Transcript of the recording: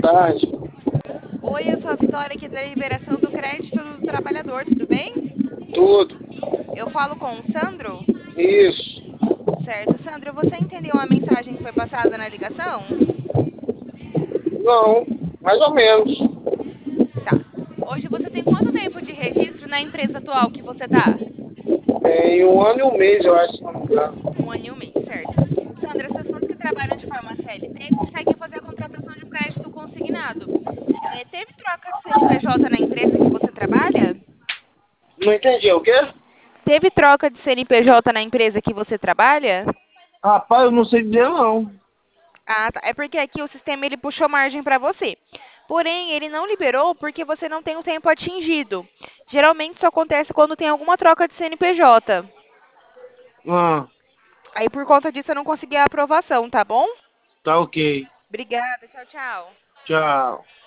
tarde. Oi, eu sou a Vitória aqui da Liberação do Crédito do Trabalhador, tudo bem? Tudo. Eu falo com o Sandro? Isso. Certo. Sandro, você entendeu a mensagem que foi passada na ligação? Não, mais ou menos. Tá. Hoje você tem quanto tempo de registro na empresa atual que você tá? Tem um ano e um mês, eu acho, se não me engano. Um ano e um mês, certo. Sandro, as pessoas que trabalham de forma CLT conseguem fazer a contratação de crédito consignado. Teve troca de CNPJ na empresa que você trabalha? Não entendi, o quê? Teve troca de CNPJ na empresa que você trabalha? Rapaz, eu não sei dizer não. Ah, tá. É porque aqui o sistema ele puxou margem para você. Porém, ele não liberou porque você não tem o tempo atingido. Geralmente isso acontece quando tem alguma troca de CNPJ. Ah, Aí por conta disso eu não consegui a aprovação, tá bom? tá ok. Obrigada, tchau, tchau. Tchau.